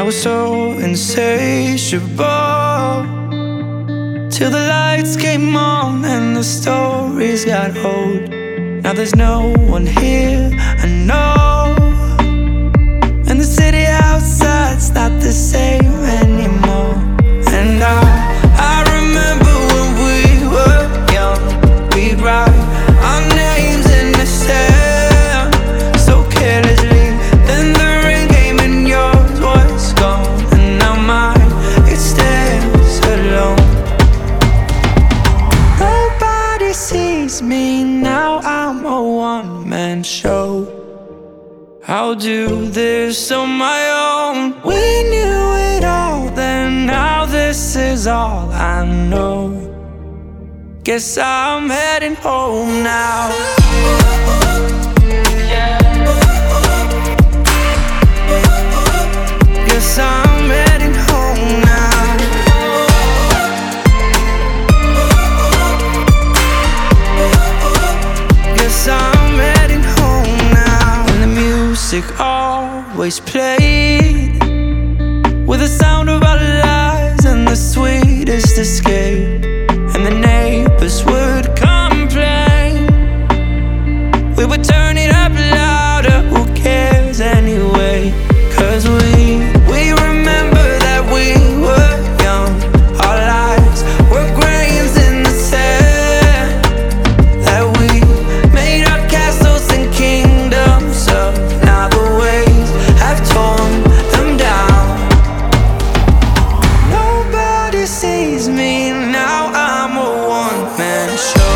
I was so insatiable till the lights came on and the stories got old. Now there's no one here I know, and the city outside's not the same anymore. And I remember when we were young, we'd write our names in the sand so carelessly. Then the rain came and yours was gone, and now mine, it stands alone. Nobody sees me now, I'm a one-man show. I'll do this on my own. We knew it all then, now this is all I know. Guess I'm heading home now. Guess I'm heading home now. Guess I'm heading home now. And the music always played with the sound of our lives and the sweetest escape. And the neighbors would complain, we would turn it up louder, who cares anyway? 'Cause we remember that we were young, our lives were grains in the sand, that we made our castles and kingdoms up. Now the waves have torn them down. Nobody sees me now, I'm a one-man show.